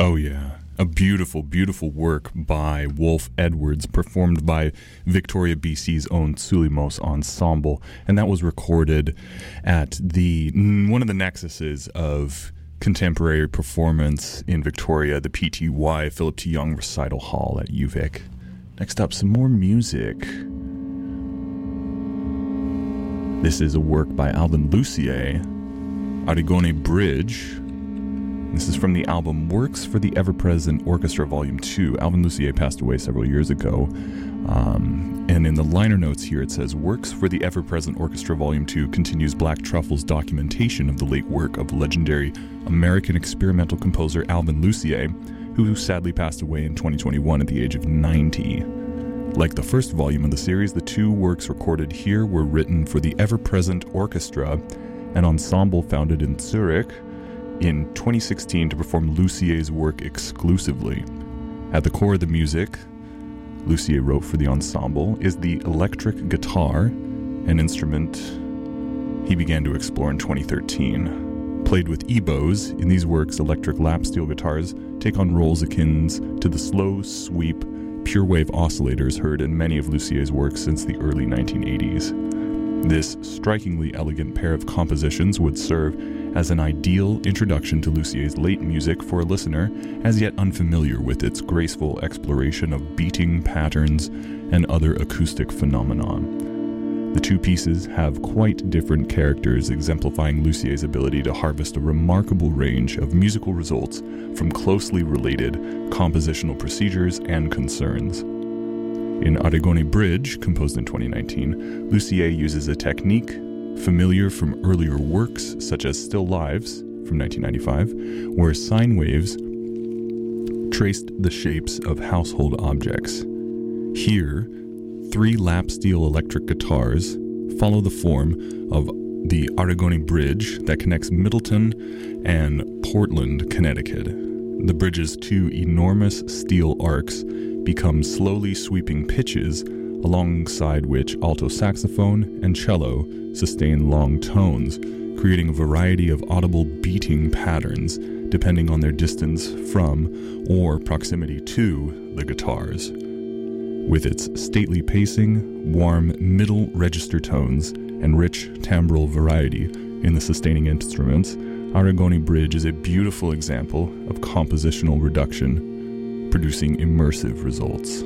Oh, yeah. A beautiful, beautiful work by Wolf Edwards, performed by Victoria, BC's own Sulimos Ensemble. And that was recorded at one of the nexuses of contemporary performance in Victoria, the PTY, Philip T. Young Recital Hall at UVic. Next up, some more music. This is a work by Alvin Lucier, Arigone Bridge. This is from the album Works for the Ever-Present Orchestra Volume 2. Alvin Lucier passed away several years ago. And in the liner notes here it says, Works for the Ever-Present Orchestra Volume 2 continues Black Truffle's documentation of the late work of legendary American experimental composer Alvin Lucier, who sadly passed away in 2021 at the age of 90. Like the first volume of the series, the two works recorded here were written for the Ever-Present Orchestra, an ensemble founded in Zurich in 2016 to perform Lucier's work exclusively. At the core of the music Lucier wrote for the ensemble is the electric guitar, an instrument he began to explore in 2013. Played with EBOs, in these works electric lap steel guitars take on roles akin to the slow sweep pure wave oscillators heard in many of Lucier's works since the early 1980s. This strikingly elegant pair of compositions would serve as an ideal introduction to Lucier's late music for a listener as yet unfamiliar with its graceful exploration of beating patterns and other acoustic phenomenon. The two pieces have quite different characters, exemplifying Lucier's ability to harvest a remarkable range of musical results from closely related compositional procedures and concerns. In Arigone Bridge, composed in 2019, Lucier uses a technique familiar from earlier works such as Still Lives from 1995, where sine waves traced the shapes of household objects. Here, 3 lap steel electric guitars follow the form of the Arigone Bridge that connects Middleton and Portland, Connecticut. The bridge's 2 enormous steel arcs become slowly sweeping pitches, alongside which alto saxophone and cello sustain long tones, creating a variety of audible beating patterns depending on their distance from or proximity to the guitars. With its stately pacing, warm middle register tones, and rich timbral variety in the sustaining instruments, Arigone Bridge is a beautiful example of compositional reduction, producing immersive results.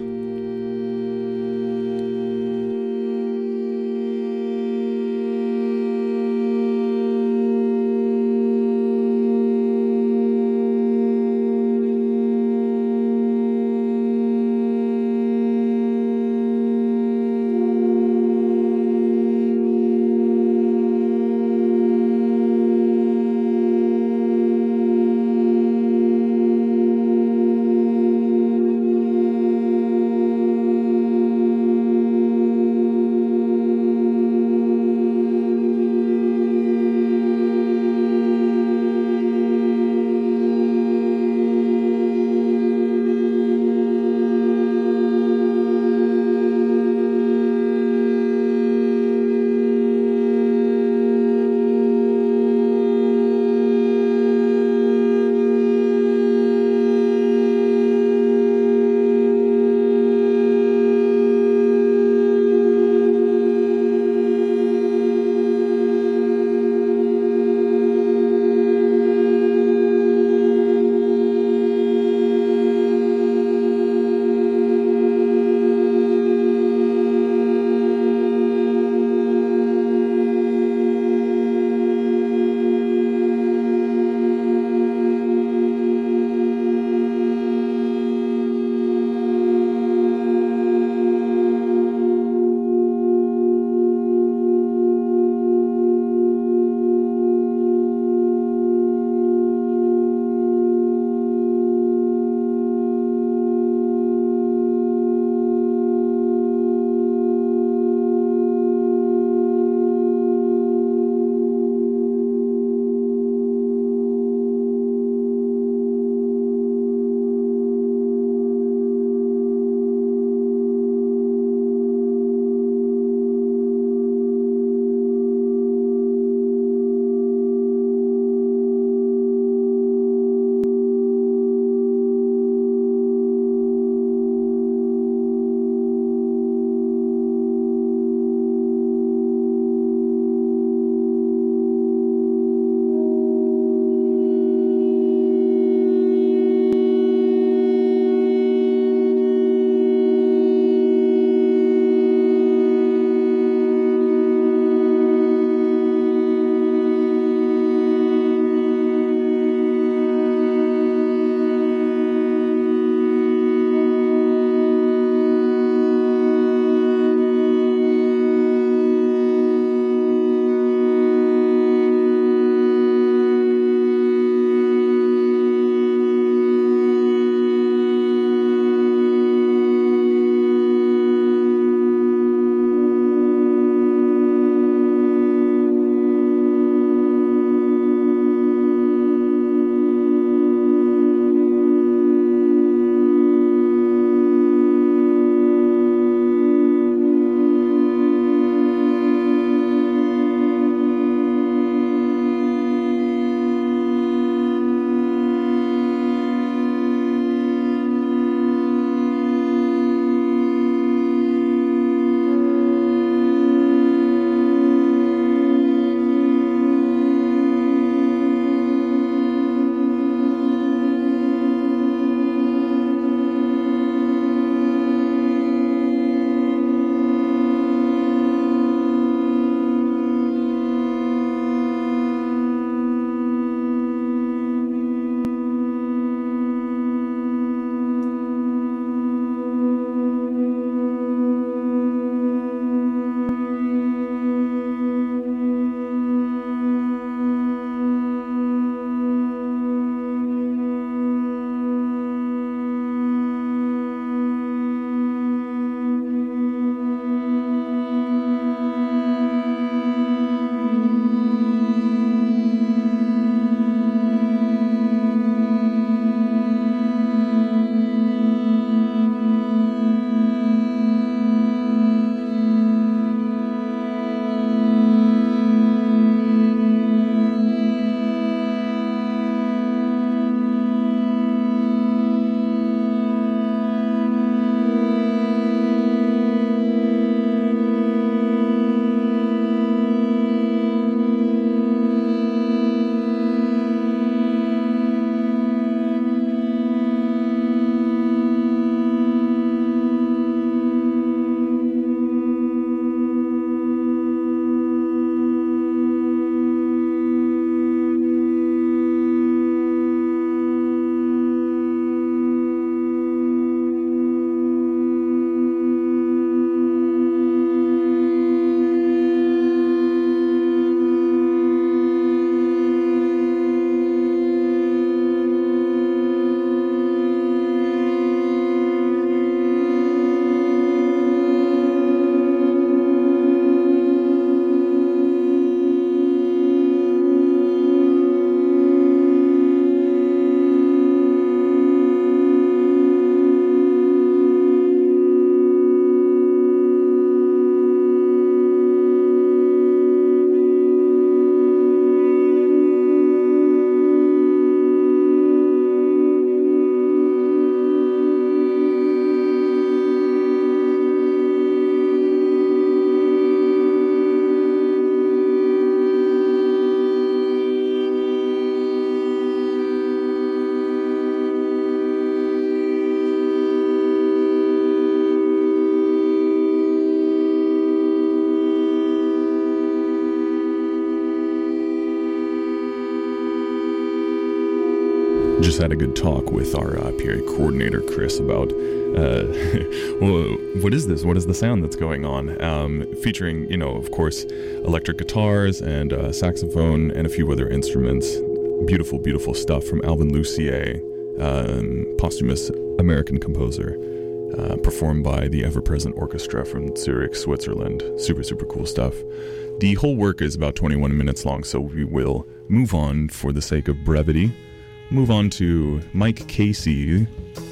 just had a good talk with our PA coordinator, Chris, about, well, what is this? What is the sound that's going on? Featuring, of course, electric guitars and saxophone and a few other instruments. Beautiful, beautiful stuff from Alvin Lucier, posthumous American composer, performed by the Ever-Present Orchestra from Zurich, Switzerland. Super, super cool stuff. The whole work is about 21 minutes long, so we will move on for the sake of brevity. Move on to Mike Casey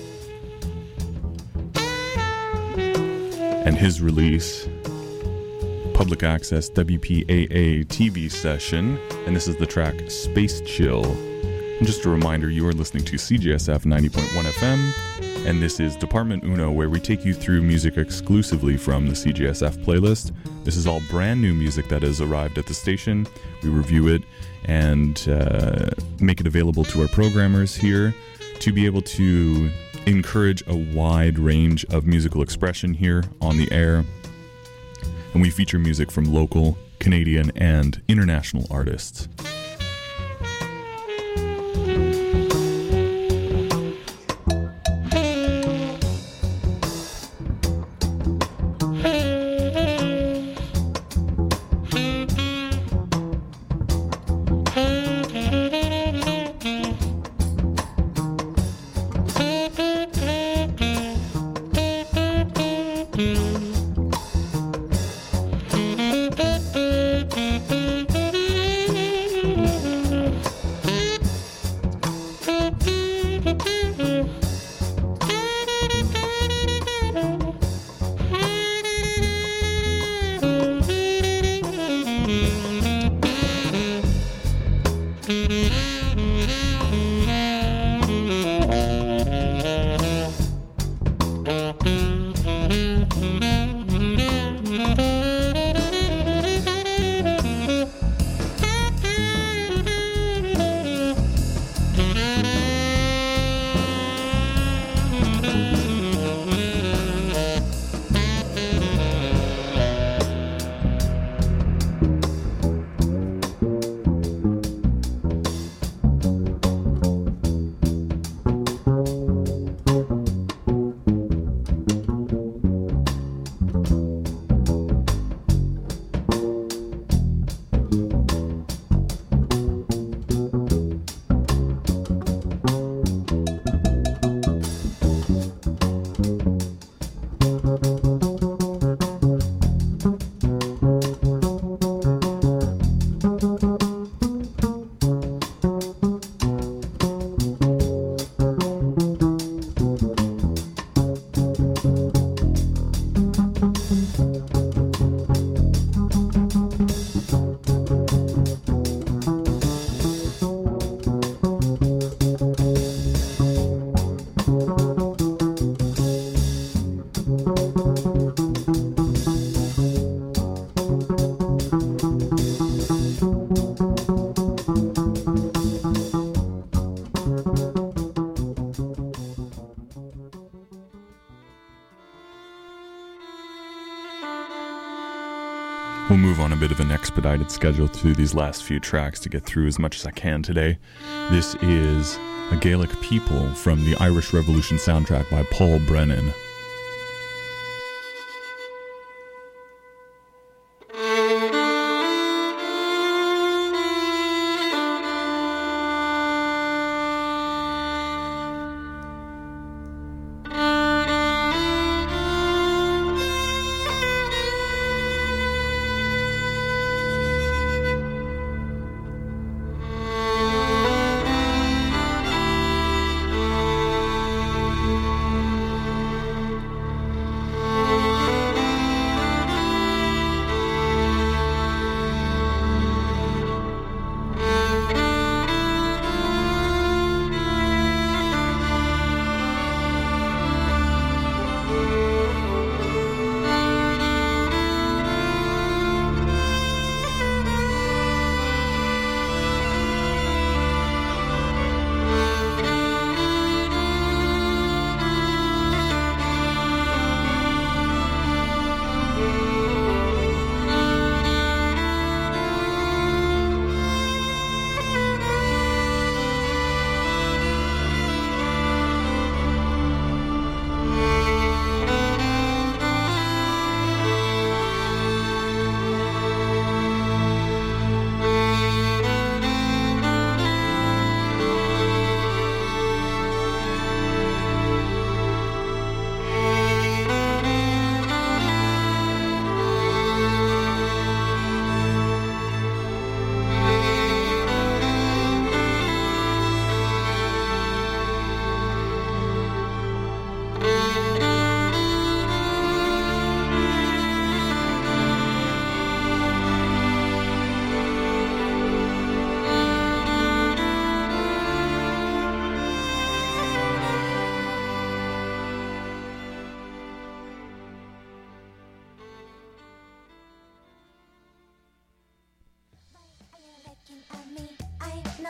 and his release, public access WPAA TV session, and this is the track Space Chill. And just a reminder, you are listening to CJSF 90.1 FM, and this is Department Uno, where we take you through music exclusively from the CJSF playlist. This is all brand new music that has arrived at the station. We review it and make it available to our programmers here to be able to encourage a wide range of musical expression here on the air. And we feature music from local, Canadian, and international artists. We'll move on a bit of an expedited schedule through these last few tracks to get through as much as I can today. This is A Gaelic People from the Irish Revolution soundtrack by Paul Brennan.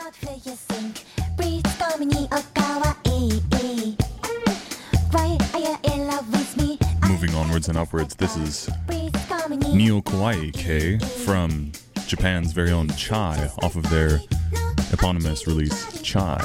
Moving onwards and upwards, this is Neo Kawaii K from Japan's very own Chai off of their eponymous release Chai.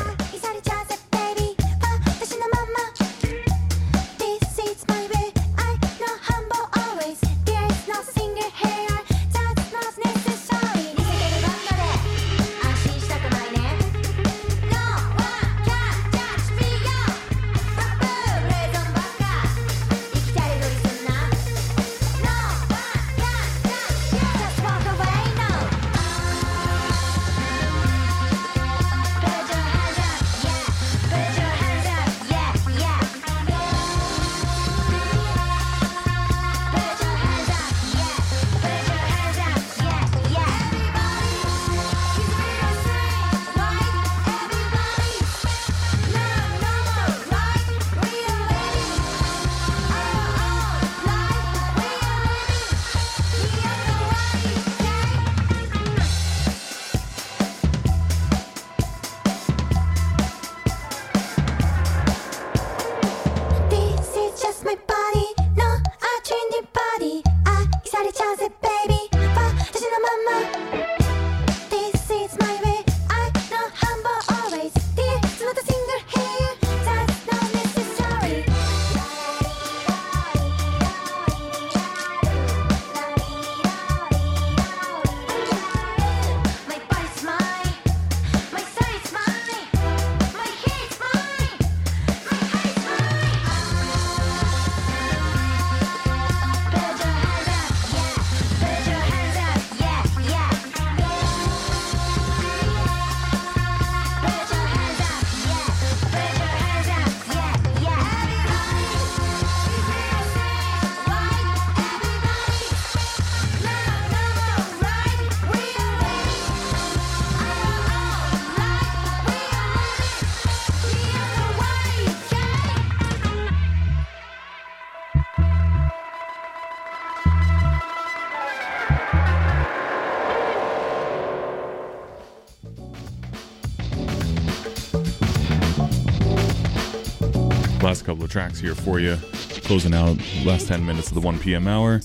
Last couple of tracks here for you, closing out last 10 minutes of the 1 p.m. hour.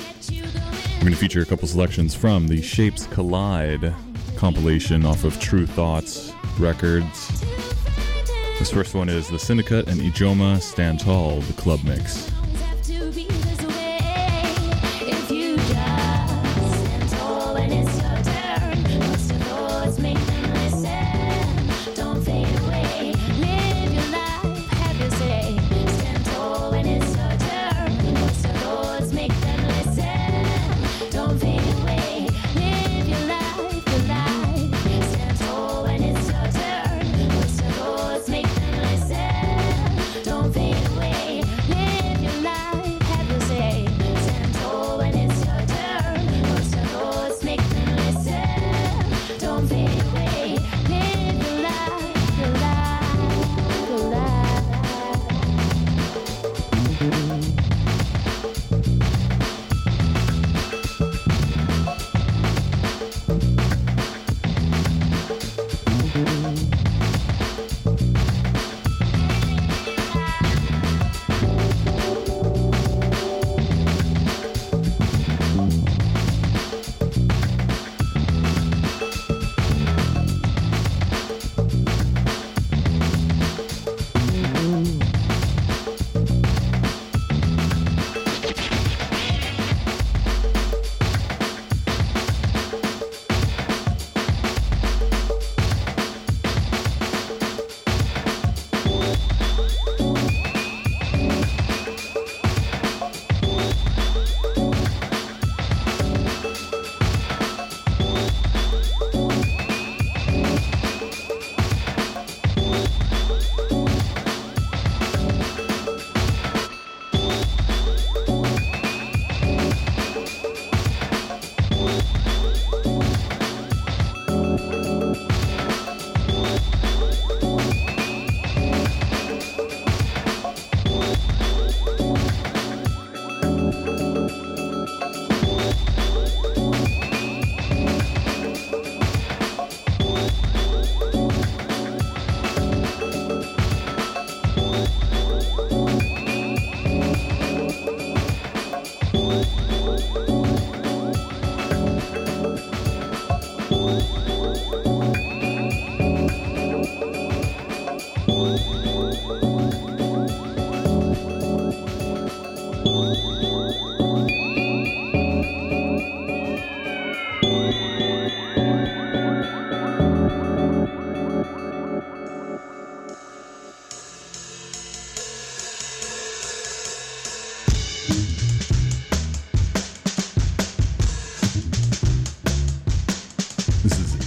We're going to feature a couple selections from the Shapes Collide compilation off of True Thoughts Records. This first one is The Syndicate and Ijoma Stand Tall, the club mix. Don't fade away, live your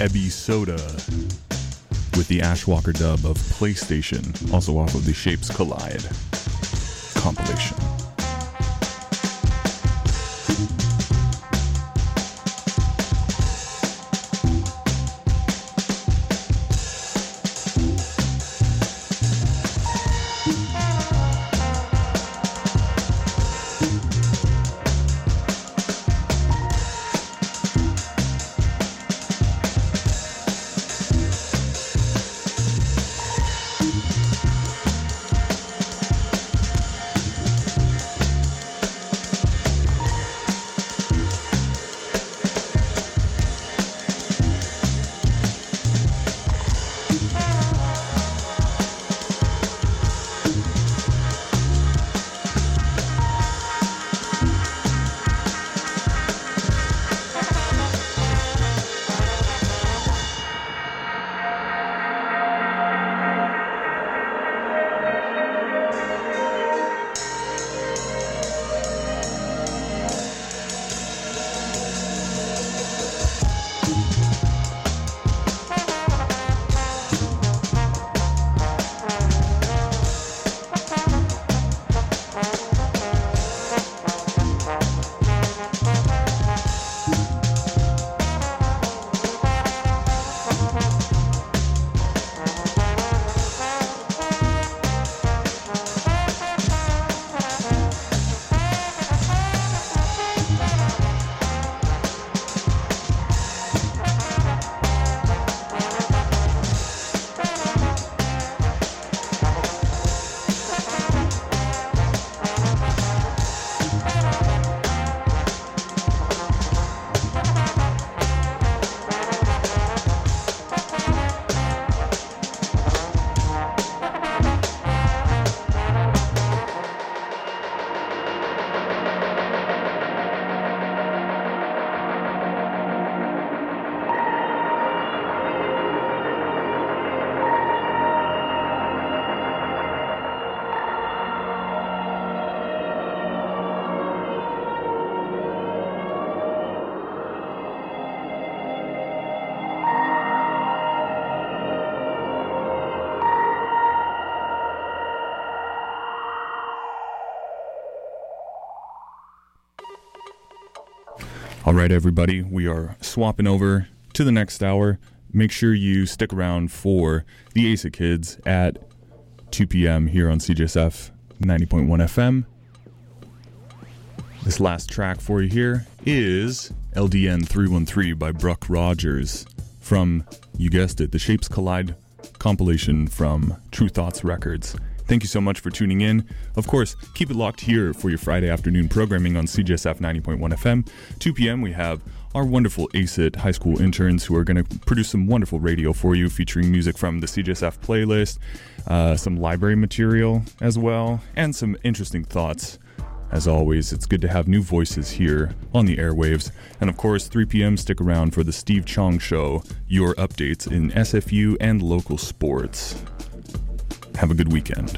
Ebby Soda with the Ashwalker dub of PlayStation, also off of the Shapes Collide compilation. All right, everybody, we are swapping over to the next hour. Make sure you stick around for the ASIC Kids at 2 p.m. here on CJSF 90.1 FM. This last track for you here is LDN 313 by Bruck Rogers from, you guessed it, the Shapes Collide compilation from True Thoughts Records. Thank you so much for tuning in. Of course, keep it locked here for your Friday afternoon programming on CJSF 90.1 FM. 2 p.m. we have our wonderful ACIT high school interns who are going to produce some wonderful radio for you, featuring music from the CJSF playlist, some library material as well, and some interesting thoughts. As always, it's good to have new voices here on the airwaves. And of course, 3 p.m., stick around for the Steve Chong Show, your updates in SFU and local sports. Have a good weekend.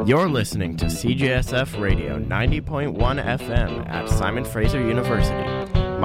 You're listening to CJSF Radio 90.1 FM at Simon Fraser University.